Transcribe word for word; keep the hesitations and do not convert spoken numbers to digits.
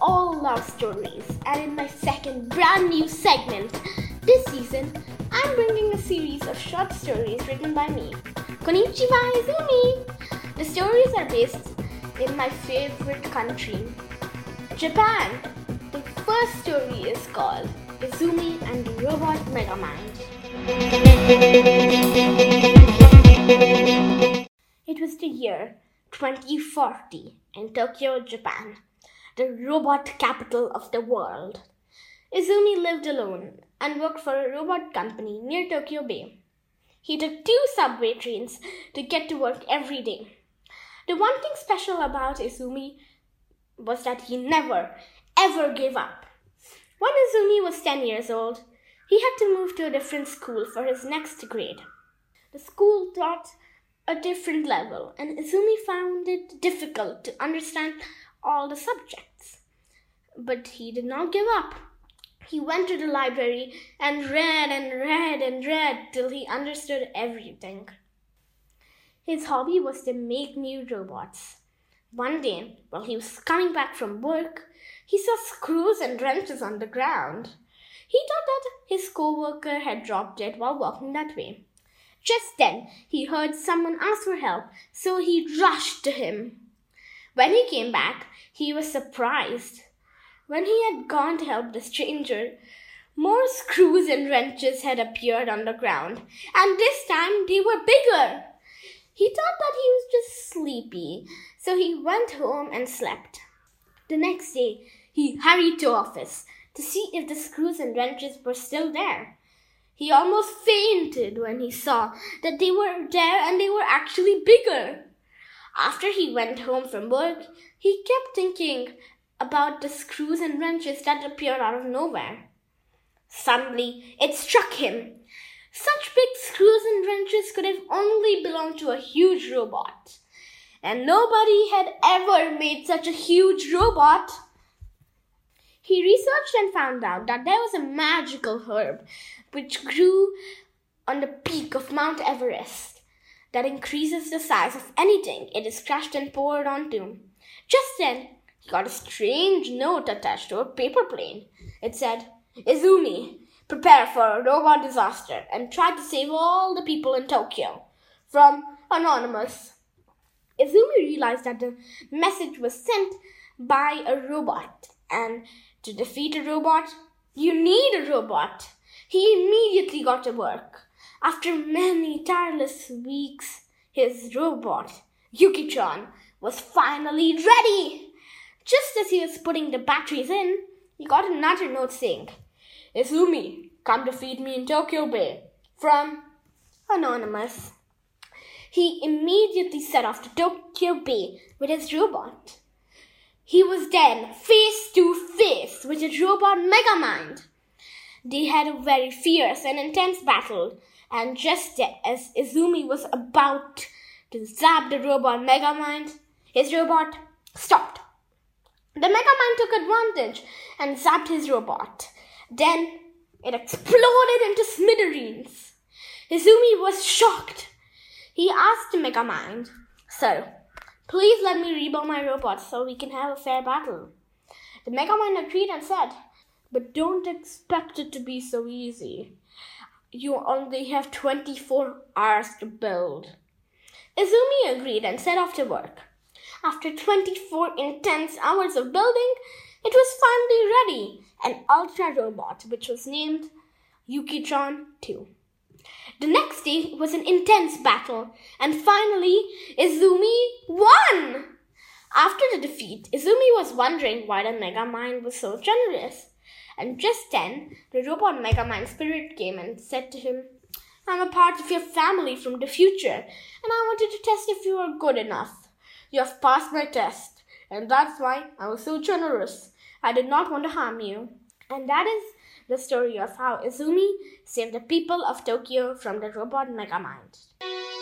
all love stories, and in my second brand new segment this season, I'm bringing a series of short stories written by me, Konnichiwa Izumi. The stories are based in my favorite country, Japan. The first story is called Izumi and the Robot Megamind. It was the year twenty forty in Tokyo, Japan, the robot capital of the world. Izumi lived alone and worked for a robot company near Tokyo Bay. He took two subway trains to get to work every day. The one thing special about Izumi was that he never, ever gave up. When Izumi was ten years old, he had to move to a different school for his next grade. The school taught a different level, and Izumi found it difficult to understand all the subjects. But he did not give up. He went to the library and read and read and read till he understood everything. His hobby was to make new robots. One day, while he was coming back from work, he saw screws and wrenches on the ground. He thought that his co-worker had dropped it while walking that way. Just then, he heard someone ask for help, so he rushed to him. When he came back, he was surprised. When he had gone to help the stranger, more screws and wrenches had appeared on the ground, and this time they were bigger. He thought that he was just sleepy, so he went home and slept. The next day, he hurried to office to see if the screws and wrenches were still there. He almost fainted when he saw that they were there and they were actually bigger. After he went home from work, he kept thinking about the screws and wrenches that appeared out of nowhere. Suddenly, it struck him. Such big screws and wrenches could have only belonged to a huge robot. And nobody had ever made such a huge robot. He researched and found out that there was a magical herb which grew on the peak of Mount Everest that increases the size of anything it is crushed and poured onto. Just then, he got a strange note attached to a paper plane. It said, "Izumi, prepare for a robot disaster and try to save all the people in Tokyo. From Anonymous." Izumi realized that the message was sent by a robot, and to defeat a robot, you need a robot. He immediately got to work. After many tireless weeks, his robot, Yuki-chan, was finally ready. Just as he was putting the batteries in, he got another note saying, "Izumi, come defeat me in Tokyo Bay. From Anonymous." He immediately set off to Tokyo Bay with his robot. He was then face to face with his robot Megamind. They had a very fierce and intense battle, and just as Izumi was about to zap the robot Megamind, his robot stopped. The Megamind took advantage and zapped his robot. Then it exploded into smithereens. Izumi was shocked. He asked the Megamind, "Sir, please let me rebuild my robot so we can have a fair battle." The Megamind agreed and said, "But don't expect it to be so easy. You only have twenty-four hours to build." Izumi agreed and set off to work. After twenty-four intense hours of building, it was finally ready, an ultra robot which was named Yuki-chan two. The next day was an intense battle, and finally, Izumi won! After the defeat, Izumi was wondering why the Megamind was so generous. And just then, the robot Megamind spirit came and said to him, "I'm a part of your family from the future, and I wanted to test if you are good enough. You have passed my test, and that's why I was so generous. I did not want to harm you." And that is the story of how Izumi saved the people of Tokyo from the robot Megamind.